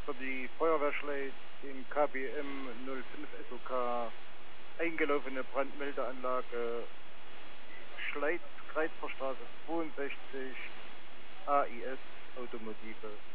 für die Feuerwehrschleit im KBM 05 SOK eingelaufene Brandmeldeanlage Schleiz, Kreuzverstraße 62, AIS Automotive.